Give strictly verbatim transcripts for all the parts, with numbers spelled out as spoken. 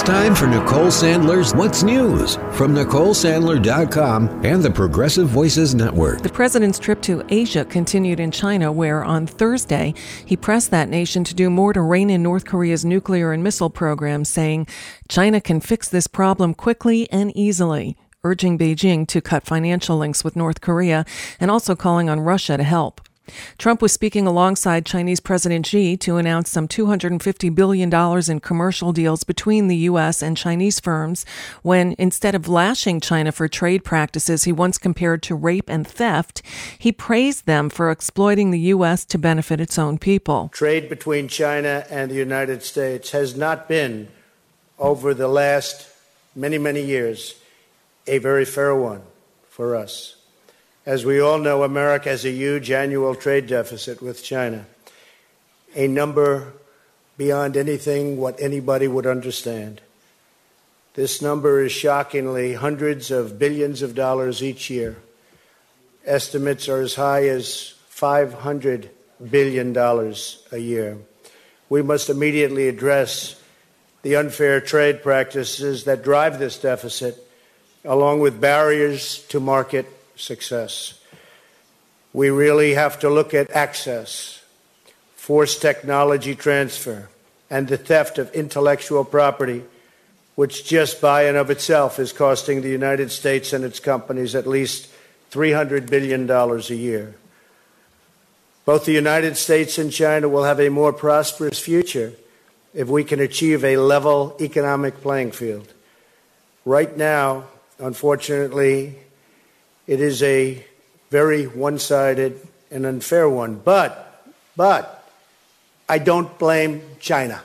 time for Nicole Sandler's What's News from Nicole Sandler dot com and the Progressive Voices Network. The president's trip to Asia continued in China, where on Thursday he pressed that nation to do more to rein in North Korea's nuclear and missile program, saying China can fix this problem quickly and easily, urging Beijing to cut financial links with North Korea and also calling on Russia to help. Trump was speaking alongside Chinese President Xi to announce some two hundred fifty billion dollars in commercial deals between the U S and Chinese firms when, instead of lashing China for trade practices he once compared to rape and theft, he praised them for exploiting the U S to benefit its own people. Trade between China and the United States has not been, over the last many, many years, a very fair one for us. As we all know, America has a huge annual trade deficit with China, a number beyond anything what anybody would understand. This number is shockingly hundreds of billions of dollars each year. Estimates are as high as five hundred billion dollars a year. We must immediately address the unfair trade practices that drive this deficit, along with barriers to market success. We really have to look at access, forced technology transfer, and the theft of intellectual property, which just by and of itself is costing the United States and its companies at least three hundred billion dollars a year. Both the United States and China will have a more prosperous future if we can achieve a level economic playing field. Right now, unfortunately, it is a very one-sided and unfair one. But, but, I don't blame China.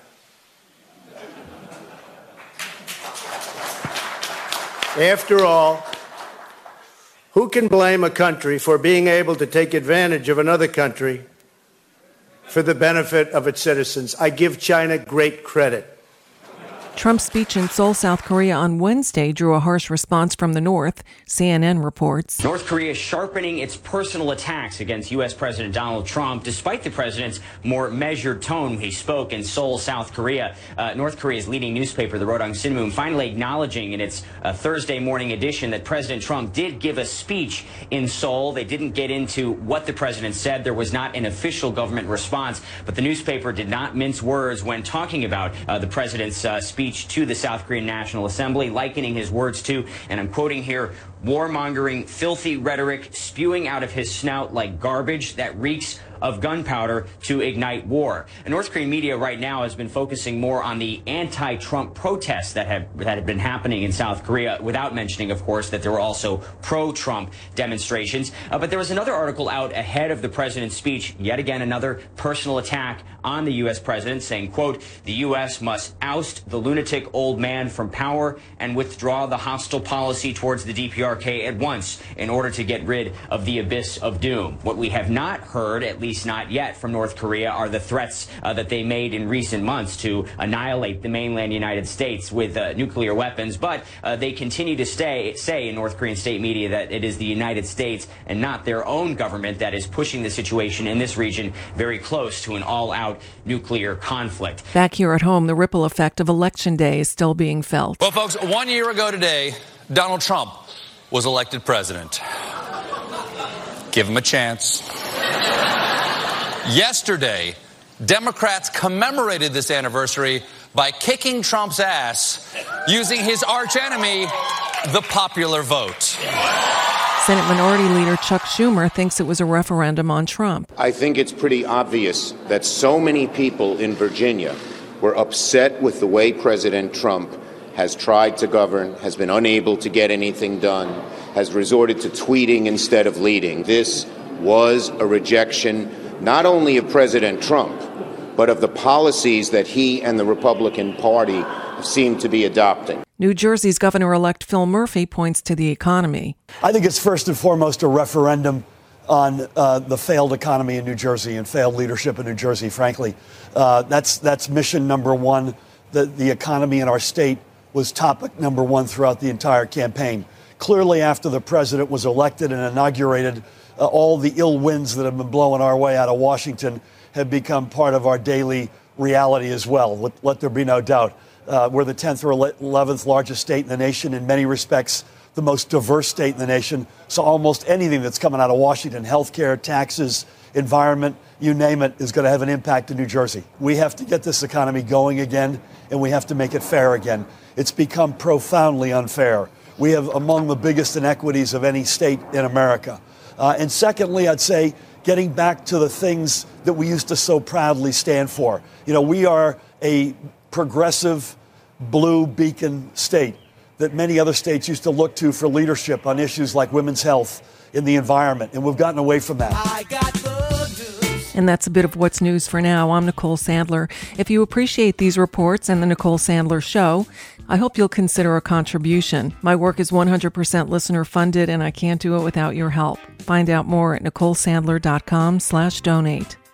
After all, who can blame a country for being able to take advantage of another country for the benefit of its citizens? I give China great credit. Trump's speech in Seoul, South Korea on Wednesday drew a harsh response from the North. C N N reports. North Korea sharpening its personal attacks against U S. President Donald Trump, despite the president's more measured tone when he spoke in Seoul, South Korea. Uh, North Korea's leading newspaper, the Rodong Sinmun, finally acknowledging in its uh, Thursday morning edition that President Trump did give a speech in Seoul. They didn't get into what the president said. There was not an official government response, but the newspaper did not mince words when talking about uh, the president's uh, speech to the South Korean National Assembly, likening his words to, and I'm quoting here, warmongering, filthy rhetoric spewing out of his snout like garbage that reeks of gunpowder to ignite war. And North Korean media right now has been focusing more on the anti-Trump protests that have that have been happening in South Korea, without mentioning, of course, that there were also pro-Trump demonstrations. Uh, but there was another article out ahead of the president's speech, yet again another personal attack on the U S president, saying, quote, the U S must oust the lunatic old man from power and withdraw the hostile policy towards the D P R K at once in order to get rid of the abyss of doom. What we have not heard, at least not yet, from North Korea are the threats uh, that they made in recent months to annihilate the mainland United States with uh, nuclear weapons. But uh, they continue to stay, say in North Korean state media that it is the United States and not their own government that is pushing the situation in this region very close to an all-out nuclear conflict. Back here at home, the ripple effect of Election Day is still being felt. Well, folks, one year ago today, Donald Trump was elected president. Give him a chance. Yesterday, Democrats commemorated this anniversary by kicking Trump's ass using his archenemy, the popular vote. Senate Minority Leader Chuck Schumer thinks it was a referendum on Trump. I think it's pretty obvious that so many people in Virginia were upset with the way President Trump has tried to govern, has been unable to get anything done, has resorted to tweeting instead of leading. This was a rejection not only of President Trump, but of the policies that he and the Republican Party seem to be adopting. New Jersey's Governor-elect Phil Murphy points to the economy. I think it's first and foremost a referendum on uh, the failed economy in New Jersey and failed leadership in New Jersey, frankly. Uh, that's that's mission number one. The, the economy in our state was topic number one throughout the entire campaign. Clearly, after the president was elected and inaugurated, uh, all the ill winds that have been blowing our way out of Washington have become part of our daily reality as well. Let, let there be no doubt. Uh, we're the tenth or eleventh largest state in the nation, in many respects, the most diverse state in the nation. So almost anything that's coming out of Washington, healthcare, taxes, environment, you name it, is going to have an impact in New Jersey. We have to get this economy going again, and we have to make it fair again. It's become profoundly unfair. We have among the biggest inequities of any state in America. Uh, and secondly, I'd say getting back to the things that we used to so proudly stand for. You know, we are a progressive blue beacon state that many other states used to look to for leadership on issues like women's health and the environment, and we've gotten away from that. I got And that's a bit of what's news for now. I'm Nicole Sandler. If you appreciate these reports and the Nicole Sandler Show, I hope you'll consider a contribution. My work is one hundred percent listener funded, and I can't do it without your help. Find out more at nicolesandler.com slash donate.